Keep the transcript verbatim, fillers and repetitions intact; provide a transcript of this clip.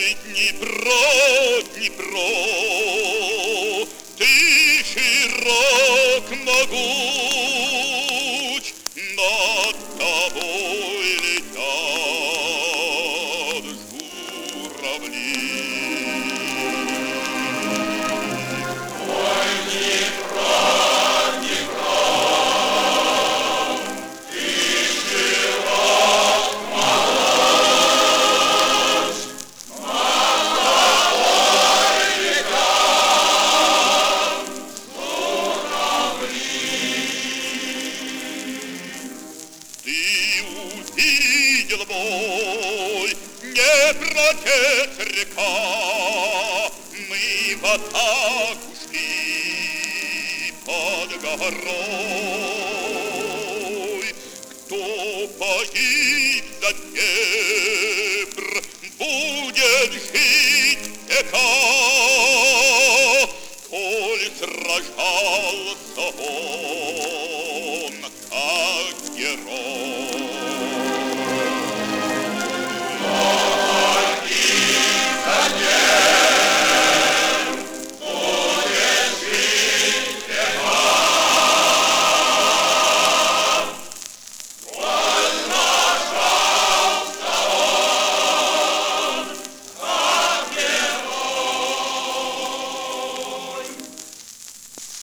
Ой, Дніпро, Дніпро, ти широк могуч, над тобой летят журавли. Ой, Дніпро, Дніпро, ти широк могуч, над тобой летят журавли. Ты увидел мой, не протечь река, мы в атаку шли под горой.